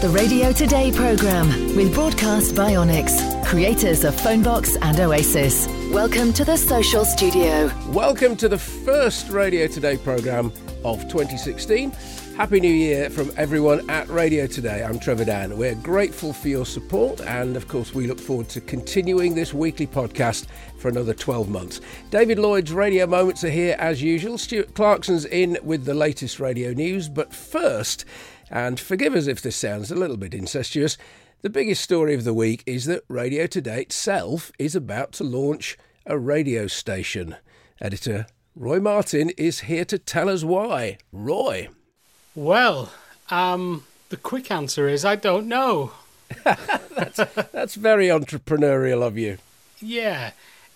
The Radio Today programme with Broadcast by Onyx, creators of Phonebox and Oasis. Welcome to the Social Studio. Welcome to the first Radio Today programme of 2016. Happy New Year from everyone at Radio Today. I'm Trevor Dan. We're grateful for your support and, of course, we look forward to continuing this weekly podcast for another 12 months. David Lloyd's Radio Moments are here as usual. Stuart Clarkson's in with the latest radio news. But first, and forgive us if this sounds a little bit incestuous, the biggest story of the week is that Radio Today itself is about to launch a radio station. Editor Roy Martin is here to tell us why. Roy. Well, the quick answer is I don't know. That's very entrepreneurial of you. Yeah.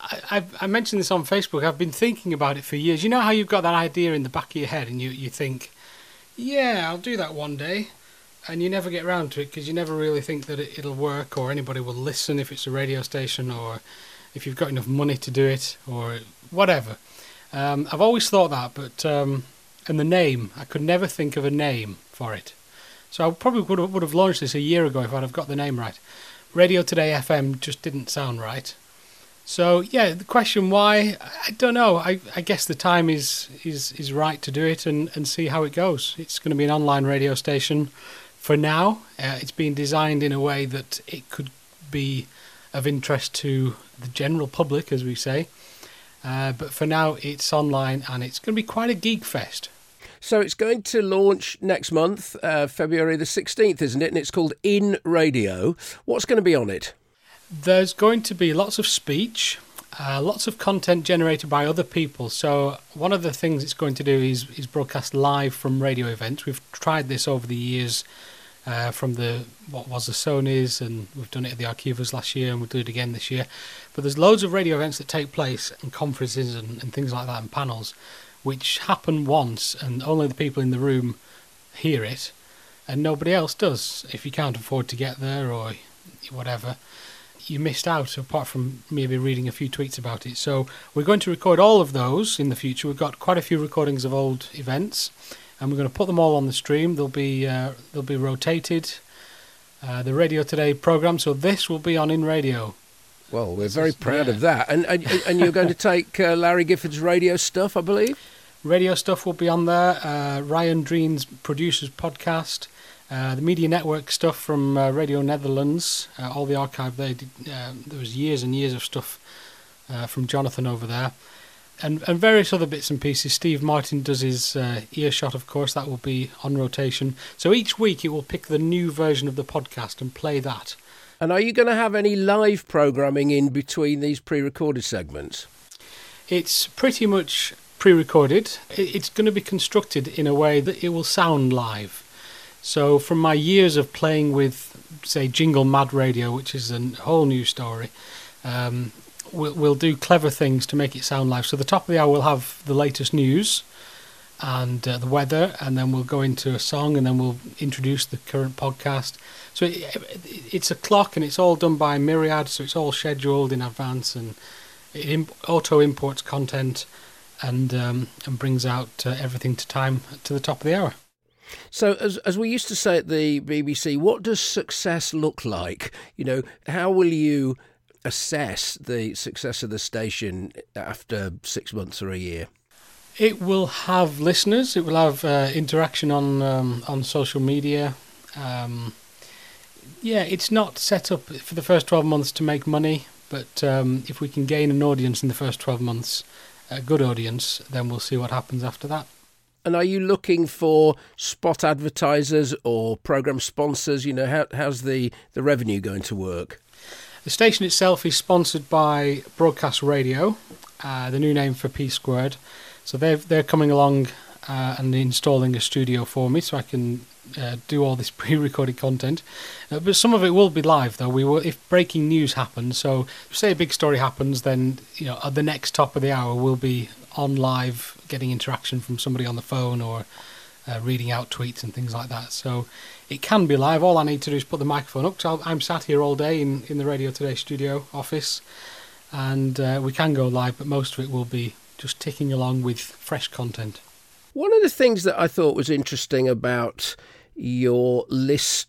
I mentioned this on Facebook. I've been thinking about it for years. You know how you've got that idea in the back of your head and you think, yeah, I'll do that one day. And you never get around to it because you never really think that it'll work or anybody will listen if it's a radio station or if you've got enough money to do it or whatever. I've always thought that, but... And the name, I could never think of a name for it. So I probably would have launched this a year ago if I'd have got the name right. Radio Today FM just didn't sound right. So yeah, the question why, I don't know. I guess the time is right to do it and see how it goes. It's going to be an online radio station for now. It's been designed in a way that it could be of interest to the general public, as we say. But for now, it's online and it's going to be quite a geek fest. So it's going to launch next month, February the 16th, isn't it? And it's called In Radio. What's going to be on it? There's going to be lots of speech, lots of content generated by other people. So one of the things it's going to do is broadcast live from radio events. We've tried this over the years from the Sonys, and we've done it at the Archivas last year, and we'll do it again this year. But there's loads of radio events that take place, and conferences and things like that, and panels, which happen once, and only the people in the room hear it, and nobody else does. If you can't afford to get there or whatever, you missed out, apart from maybe reading a few tweets about it. So we're going to record all of those in the future. We've got quite a few recordings of old events, and we're going to put them all on the stream. They'll be rotated. The Radio Today programme, so this will be on In Radio. Well, we're very proud of that. And you're going to take Larry Gifford's radio stuff, I believe? Radio stuff will be on there. Ryan Dreen's Producers Podcast. The Media Network stuff from Radio Netherlands. All the archive there. There was years and years of stuff from Jonathan over there. And various other bits and pieces. Steve Martin does his Earshot, of course. That will be on rotation. So each week it will pick the new version of the podcast and play that. And are you going to have any live programming in between these pre-recorded segments? It's pretty much pre-recorded. It's going to be constructed in a way that it will sound live. So from my years of playing with, say, Jingle Mad Radio, which is a whole new story, we'll do clever things to make it sound live. So the top of the hour we'll have the latest news and the weather, and then we'll go into a song, and then we'll introduce the current podcast. So it's a clock, and it's all done by Myriad, so it's all scheduled in advance, and it auto-imports content and brings out everything to time to the top of the hour. So as we used to say at the BBC, what does success look like? You know, how will you assess the success of the station after 6 months or a year? It will have listeners. It will have interaction on social media. It's not set up for the first 12 months to make money, but if we can gain an audience in the first 12 months, a good audience, then we'll see what happens after that. And are you looking for spot advertisers or programme sponsors? You know, how's the revenue going to work? The station itself is sponsored by Broadcast Radio, the new name for P Squared. So they're coming along and installing a studio for me, so I can do all this pre-recorded content. But some of it will be live, though. We will, if breaking news happens. So, if say a big story happens, then at the next top of the hour we'll be on live, getting interaction from somebody on the phone or reading out tweets and things like that. So it can be live. All I need to do is put the microphone up. So I'm sat here all day in the Radio Today studio office, and we can go live, but most of it will be just ticking along with fresh content. One of the things that I thought was interesting about your list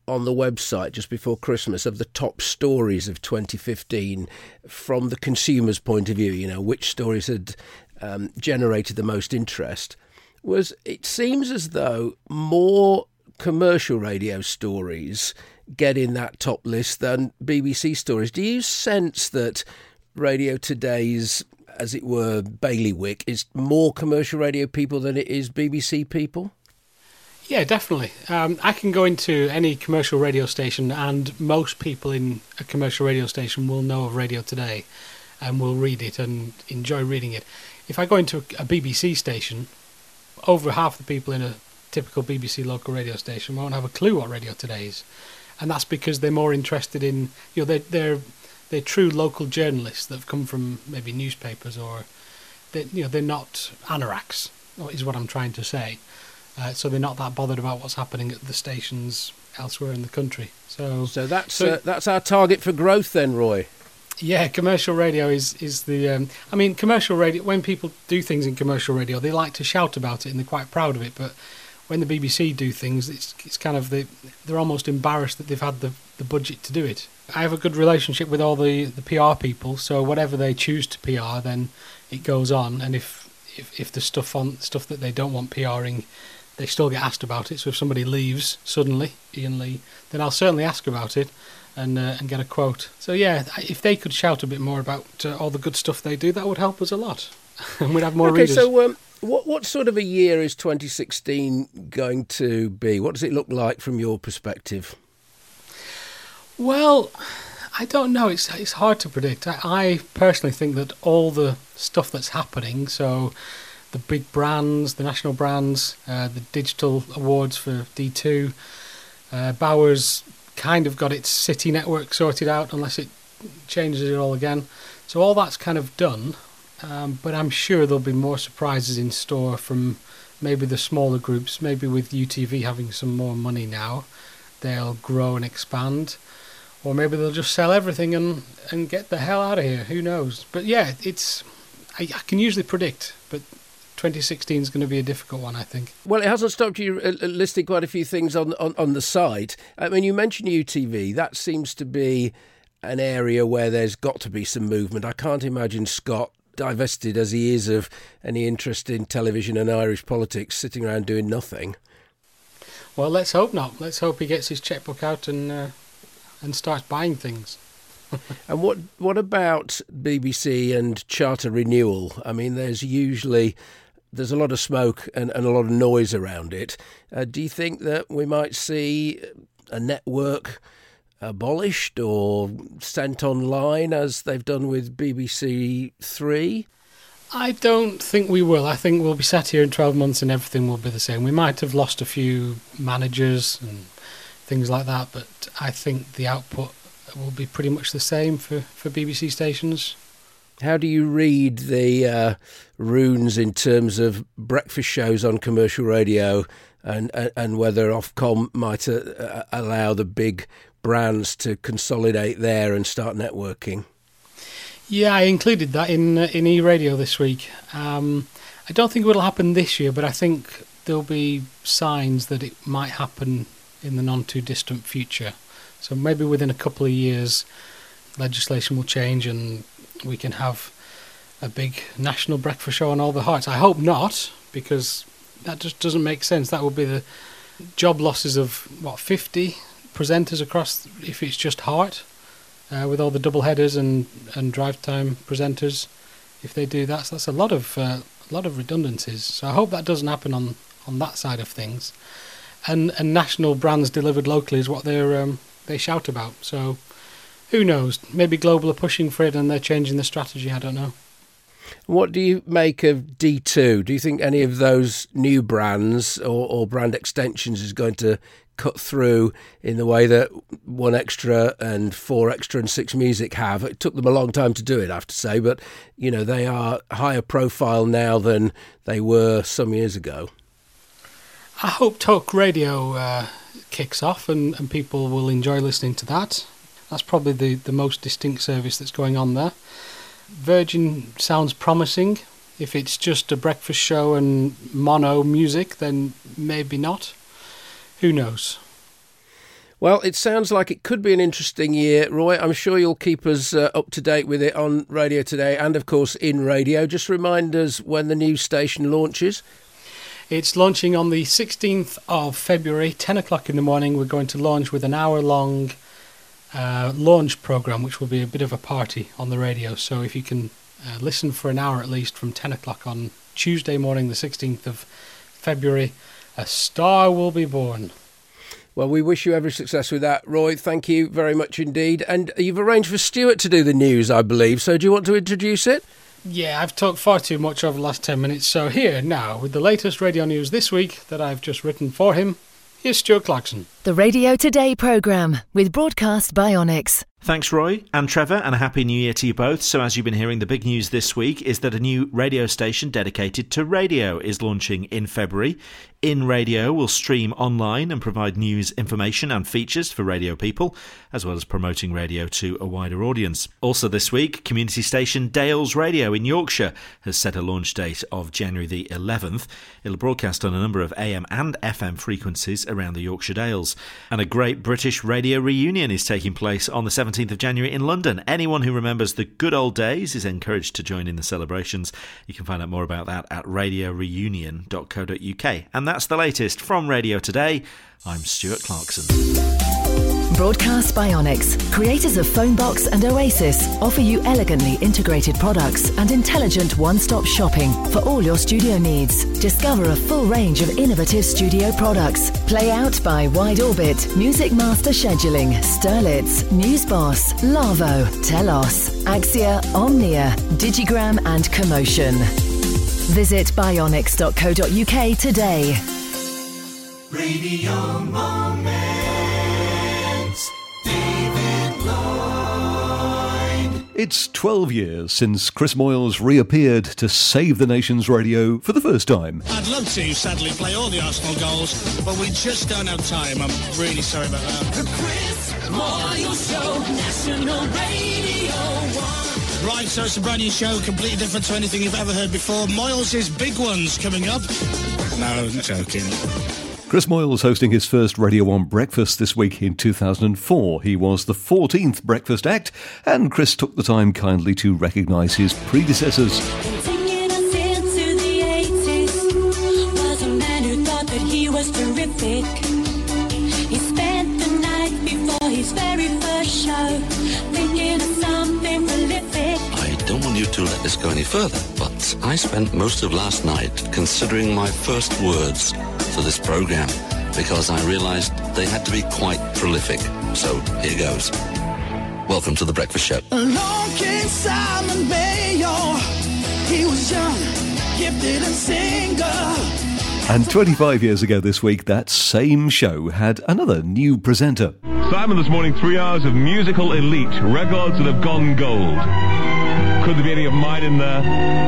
on the website just before Christmas of the top stories of 2015 from the consumer's point of view, you know, which stories had generated the most interest, was it seems as though more commercial radio stories get in that top list than BBC stories. Do you sense that Radio Today's, as it were, bailiwick is more commercial radio people than it is BBC people? Yeah, definitely. I can go into any commercial radio station and most people in a commercial radio station will know of Radio Today and will read it and enjoy reading it. If I go into a BBC station, over half the people in a typical BBC local radio station won't have a clue what Radio Today is. And that's because they're more interested in, you know, they're true local journalists that have come from maybe newspapers, or they're not anoraks, is what I'm trying to say. So they're not that bothered about what's happening at the stations elsewhere in the country. So that's our target for growth then, Roy. Yeah, commercial radio is the. I mean, commercial radio. When people do things in commercial radio, they like to shout about it and they're quite proud of it. But when the BBC do things, it's kind of they're almost embarrassed that they've had the budget to do it. I have a good relationship with all the PR people, so whatever they choose to PR, then it goes on. And if the stuff that they don't want PRing, they still get asked about it. So if somebody leaves suddenly, Ian Lee, then I'll certainly ask about it and get a quote. So yeah, if they could shout a bit more about all the good stuff they do, that would help us a lot. And we'd have more readers. So what sort of a year is 2016 going to be? What does it look like from your perspective? Well, I don't know. It's hard to predict. I personally think that all the stuff that's happening, so the big brands, the national brands, the digital awards for D2, Bauer's kind of got its city network sorted out unless it changes it all again. So all that's kind of done, but I'm sure there'll be more surprises in store from maybe the smaller groups. Maybe with UTV having some more money now, they'll grow and expand. Or maybe they'll just sell everything and get the hell out of here. Who knows? But yeah, I can usually predict, but 2016 is going to be a difficult one, I think. Well, it hasn't stopped you listing quite a few things on the site. I mean, you mentioned UTV. That seems to be an area where there's got to be some movement. I can't imagine Scott, divested as he is of any interest in television and Irish politics, sitting around doing nothing. Well, let's hope not. Let's hope he gets his checkbook out and starts buying things. And what about BBC and charter renewal? I mean, there's a lot of smoke and a lot of noise around it. Do you think that we might see a network abolished or sent online as they've done with BBC Three? I don't think we will. I think we'll be sat here in 12 months and everything will be the same. We might have lost a few managers and things like that, but I think the output will be pretty much the same for BBC stations. How do you read the runes in terms of breakfast shows on commercial radio and whether Ofcom might allow the big brands to consolidate there and start networking? Yeah, I included that in e-radio this week. I don't think it will happen this year, but I think there'll be signs that it might happen in the non-too-distant future. So maybe within a couple of years, legislation will change and we can have a big national breakfast show on all the hearts. I hope not, because that just doesn't make sense. That would be the job losses of, 50 presenters across, if it's just Heart, with all the double headers and drive time presenters. If they do that, so that's a lot of redundancies. So I hope that doesn't happen on that side of things. And national brands delivered locally is what they shout about. So who knows? Maybe Global are pushing for it and they're changing the strategy. I don't know. What do you make of D2? Do you think any of those new brands or brand extensions is going to cut through in the way that 1Xtra and 4Xtra and 6 Music have? It took them a long time to do it, I have to say, but they are higher profile now than they were some years ago. I hope Talk Radio kicks off and people will enjoy listening to that. That's probably the most distinct service that's going on there. Virgin sounds promising. If it's just a breakfast show and mono music, then maybe not. Who knows? Well, it sounds like it could be an interesting year. Roy, I'm sure you'll keep us up to date with it on Radio Today and, of course, in radio. Just remind us when the new station launches. It's launching on the 16th of February, 10 o'clock in the morning. We're going to launch with an hour-long launch programme, which will be a bit of a party on the radio. So if you can listen for an hour at least from 10 o'clock on Tuesday morning, the 16th of February, a star will be born. Well, we wish you every success with that, Roy. Thank you very much indeed. And you've arranged for Stuart to do the news, I believe. So do you want to introduce it? Yeah, I've talked far too much over the last 10 minutes. So here now, with the latest radio news this week that I've just written for him, here's Stuart Clarkson. The Radio Today programme with Broadcast Bionics. Thanks, Roy and Trevor, and a Happy New Year to you both. So as you've been hearing, the big news this week is that a new radio station dedicated to radio is launching in February. In Radio will stream online and provide news, information and features for radio people, as well as promoting radio to a wider audience. Also this week, community station Dales Radio in Yorkshire has set a launch date of January the 11th. It'll broadcast on a number of AM and FM frequencies around the Yorkshire Dales. And a great British radio reunion is taking place on the 17th of January in London. Anyone who remembers the good old days is encouraged to join in the celebrations. You can find out more about that at radioreunion.co.uk. And that's the latest from Radio Today. I'm Stuart Clarkson. Broadcast Bionics, creators of Phonebox and Oasis, offer you elegantly integrated products and intelligent one-stop shopping for all your studio needs. Discover a full range of innovative studio products. Play Out by Wide Orbit, Music Master Scheduling, Sterlitz, Newsboss, Lavo, Telos, Axia, Omnia, Digigram and Commotion. Visit bionics.co.uk today. Radio Moments, David Lloyd. It's 12 years since Chris Moyles reappeared to save the nation's radio for the first time. I'd love to, sadly, play all the Arsenal goals, but we just don't have time. I'm really sorry about that. The Chris Moyles Show, National Radio 1. Right, so it's a brand new show, completely different to anything you've ever heard before. Moyles' Big Ones coming up. No, I'm joking. Chris Moyles hosting his first Radio 1 breakfast this week in 2004. He was the 14th breakfast act, and Chris took the time kindly to recognise his predecessors. Taking us into the 80s was a man who thought that he was terrific. He spent the night before his very first show thinking of something prolific. I don't want you to let this go any further, but I spent most of last night considering my first words for this program because I realised they had to be quite prolific. So here goes. Welcome to The Breakfast Show. Along came Simon Mayor. He was young, gifted and single. And 25 years ago this week, that same show had another new presenter. Simon, this morning, 3 hours of musical elite, records that have gone gold. Could there be any of mine in there?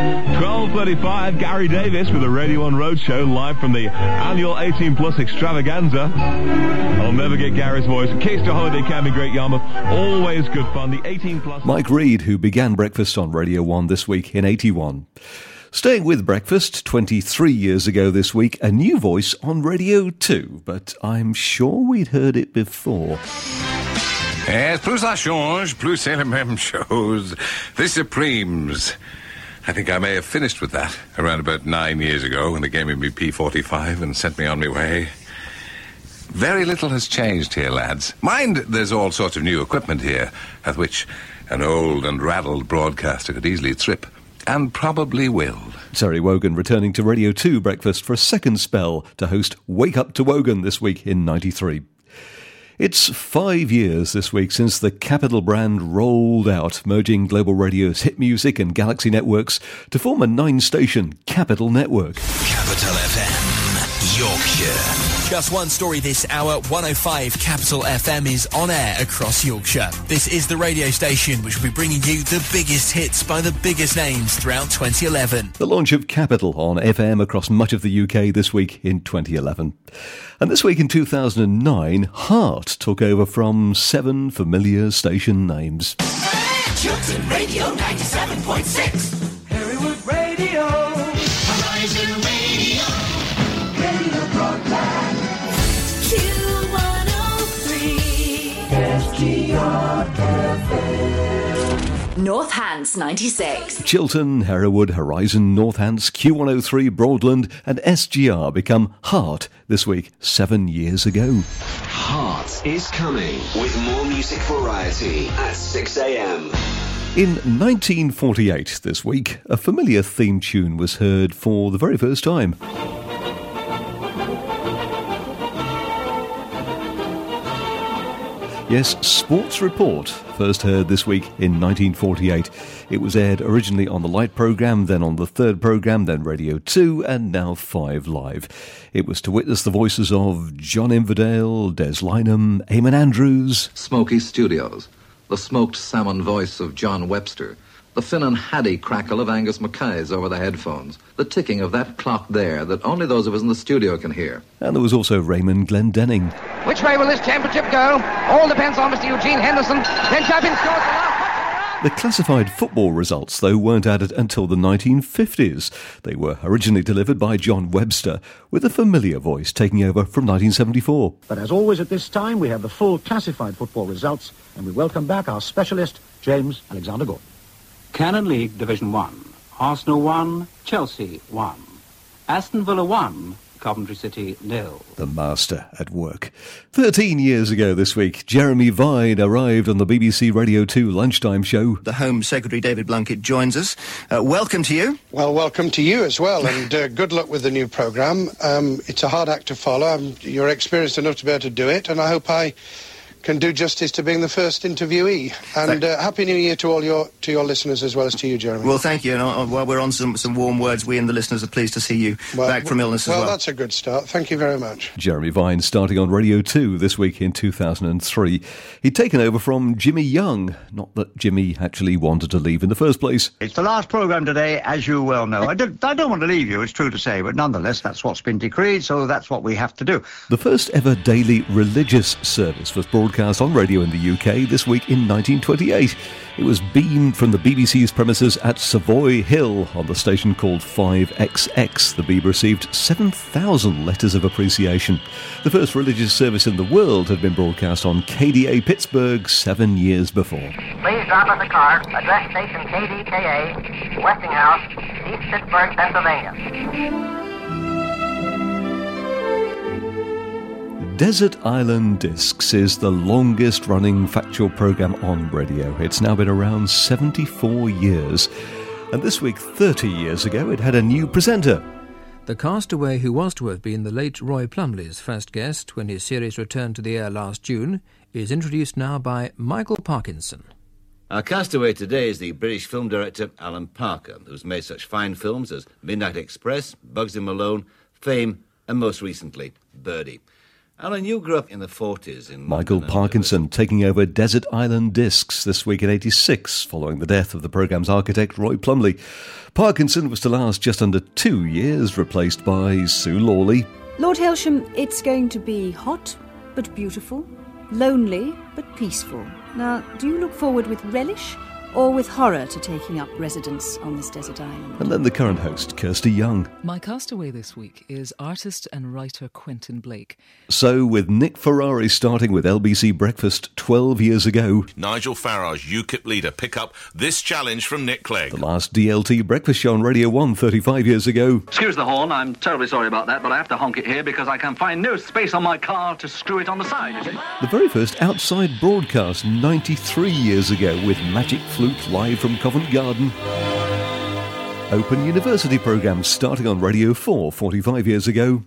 12:35, Gary Davis with a Radio 1 Roadshow live from the annual 18 Plus extravaganza. I'll never get Gary's voice. Keys to Holiday Camp in Great Yarmouth, always good fun. The 18 Plus. Mike Reid, who began breakfast on Radio 1 this week in 81. Staying with breakfast, 23 years ago this week, a new voice on Radio 2, but I'm sure we'd heard it before. Yes, plus ça change, plus c'est la même chose. The Supremes. I think I may have finished with that around about 9 years ago when they gave me P45 and sent me on my way. Very little has changed here, lads. Mind, there's all sorts of new equipment here, at which an old and raddled broadcaster could easily trip. And probably will. Terry Wogan returning to Radio 2 breakfast for a second spell to host Wake Up to Wogan this week in 93. It's 5 years this week since the Capital brand rolled out, merging Global Radio's hit music and Galaxy networks to form a 9-station Capital network. Capital FM, Yorkshire. Just one story this hour, 105 Capital FM is on air across Yorkshire. This is the radio station which will be bringing you the biggest hits by the biggest names throughout 2011. The launch of Capital on FM across much of the UK this week in 2011. And this week in 2009, Heart took over from 7 familiar station names. Chilton Radio 97.6. Herrywood Radio. Horizon Radio. Radio Broadband. Q103. Northants 96. Chiltern, Hereward, Horizon, Northants, Q103, Broadland and SGR become Heart this week 7 years ago. Heart is coming with more music variety at 6 a.m. In 1948 this week, a familiar theme tune was heard for the very first time. Yes, Sports Report, first heard this week in 1948. It was aired originally on the Light programme, then on the Third programme, then Radio 2, and now 5 Live. It was to witness the voices of John Inverdale, Des Lynam, Eamon Andrews. Smoky Studios, the smoked salmon voice of John Webster, the Finn and Haddy crackle of Angus Mackay's over the headphones, the ticking of that clock there that only those of us in the studio can hear. And there was also Raymond Glendenning. Which way will this championship go? All depends on Mr. Eugene Henderson. Then Chapin scores the last. The classified football results, though, weren't added until the 1950s. They were originally delivered by John Webster, with a familiar voice taking over from 1974. But as always at this time, we have the full classified football results, and we welcome back our specialist, James Alexander-Gordon. Canon League Division 1. Arsenal 1, Chelsea 1. Aston Villa 1, Coventry City 0. The master at work. 13 years ago this week, Jeremy Vine arrived on the BBC Radio 2 lunchtime show. The Home Secretary David Blunkett joins us. Welcome to you. Well, welcome to you as well, and good luck with the new programme. It's a hard act to follow. You're experienced enough to be able to do it, and I hope I can do justice to being the first interviewee. And Happy New Year to all your listeners as well as to you, Jeremy. Well, thank you. And while we're on some warm words, we and the listeners are pleased to see you back from illness as well. Well, that's a good start. Thank you very much. Jeremy Vine starting on Radio 2 this week in 2003. He'd taken over from Jimmy Young. Not that Jimmy actually wanted to leave in the first place. It's the last programme today, as you well know. I don't want to leave you, it's true to say, but nonetheless, that's what's been decreed, so that's what we have to do. The first ever daily religious service was broadcast on radio in the UK this week in 1928. It was beamed from the BBC's premises at Savoy Hill on the station called 5XX. The Beeb received 7,000 letters of appreciation. The first religious service in the world had been broadcast on KDA Pittsburgh 7 years before. Please drop us a card. Address station KDKA, Westinghouse, East Pittsburgh, Pennsylvania. Desert Island Discs is the longest-running factual programme on radio. It's now been around 74 years. And this week, 30 years ago, it had a new presenter. The castaway who was to have been the late Roy Plumley's first guest when his series returned to the air last June is introduced now by Michael Parkinson. Our castaway today is the British film director Alan Parker, who's made such fine films as Midnight Express, Bugsy Malone, Fame, and most recently, Birdie. Alan, you grew up in the 40s in Michael Parkinson taking over Desert Island Discs this week at 86, following the death of the programme's architect, Roy Plumley. Parkinson was to last just under 2 years, replaced by Sue Lawley. Lord Hailsham, it's going to be hot but beautiful, lonely but peaceful. Now, do you look forward with relish or with horror to taking up residence on this desert island? And then the current host, Kirsty Young. My castaway this week is artist and writer Quentin Blake. So, with Nick Ferrari starting with LBC Breakfast 12 years ago. Nigel Farage, UKIP leader, pick up this challenge from Nick Clegg. The last DLT breakfast show on Radio 1 35 years ago. Excuse the horn, I'm terribly sorry about that, but I have to honk it here because I can find no space on my car to screw it on the side, you see. The very first outside broadcast 93 years ago with Magic Flute live from Covent Garden. Open University programme starting on Radio 4 45 years ago.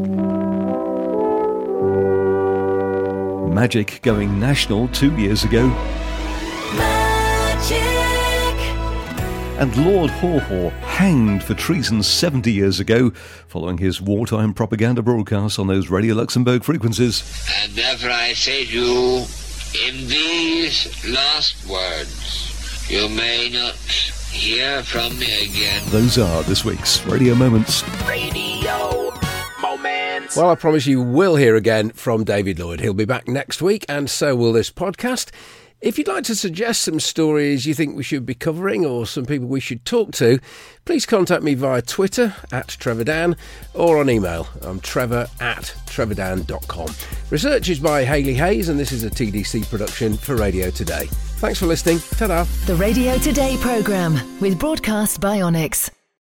Magic going national 2 years ago. Magic. And Lord Haw Haw hanged for treason 70 years ago following his wartime propaganda broadcasts on those Radio Luxembourg frequencies. And therefore I say to you, in these last words, you may not hear from me again. Those are this week's Radio Moments. Radio Moments. Well, I promise you will hear again from David Lloyd. He'll be back next week, and so will this podcast. If you'd like to suggest some stories you think we should be covering or some people we should talk to, please contact me via Twitter @TrevorDan or on email. I'm trevor@trevordan.com. Research is by Hayley Hayes, and this is a TDC production for Radio Today. Thanks for listening. Ta-da. The Radio Today programme with Broadcast by Onyx.